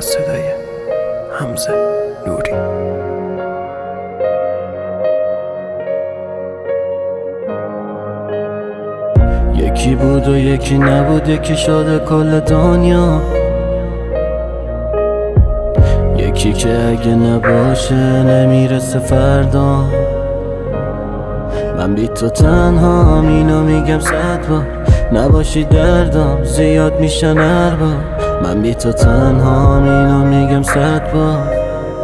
صدای حمزه نوری. یکی بود و یکی نبود، یکی شده کل دنیا، یکی که اگه نباشه نمیرسه فردا. من بی تو تنهام، اینو میگم 100 بار، نباشی دردم زیاد میشن هر بار. من بی تو تنهام، اینو میگم 100 بار.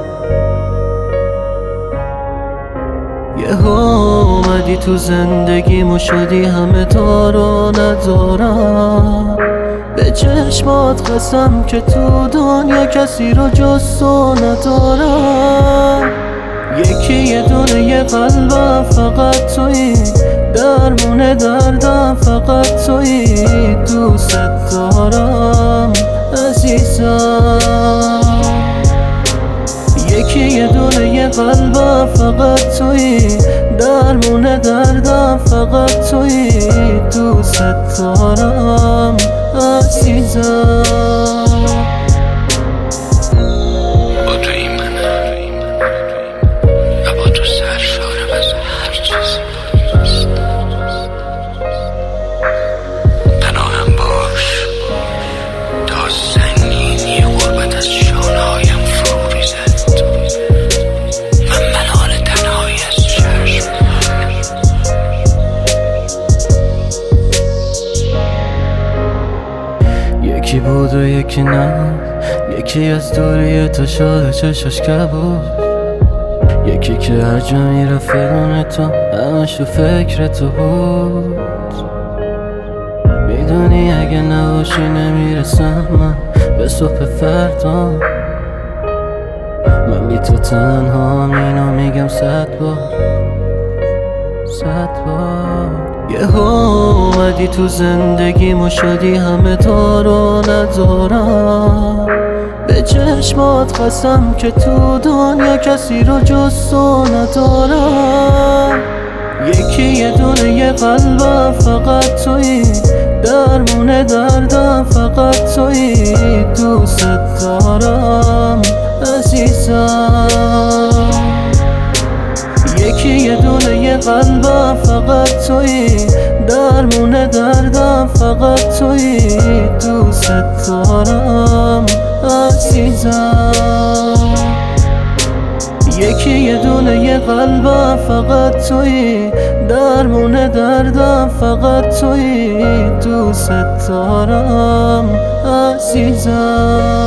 یهو اومدی تو زندگیمو، شدی همه تا رو ندارم. به چشمات قسم که تو دنیا کسی رو جز تو ندارم. یکی یه دونه یه قلبم، فقط تویی درمون دردم، فقط تویی دوست دارم عزیزم. یکی یه دونه یه قلبم، فقط تویی درمون دردم، فقط تویی دوست دارم عزیزم. با تو این منم و با تو سرشارم از هر چیزی. پناهم باش تا سنگینی غربت از شانه‌هایم فرو ریزد. من ملال تنهایی از چشم. یکی بود و یکی نبود، یکی از دوری تو شده چشاش کبود، یکی که هر جا میرفت بدون تو همش تو فکر تو بود. میدونی اگه نباشی نمیرسم من به صبح فردا. من بی تو تنهام، اینو میگم 100 بار، 100 بار. یهو اومدی تو زندگیمو، شدی همه تا رو ندارم. به چشمات قسم که تو دنیا کسی رو جز تو ندارم. یکی یه دونه یه قلبم، فقط تویی درمون دردم، فقط تویی دوست دارم عزیزم. یکی یه دونه یه قلبم، فقط تویی درمون دردم، فقط تویی دوست دارم عزیزم. یکی یه دونه یه قلبم، فقط تویی درمون دردم، فقط تویی دوست دارم عزیزم.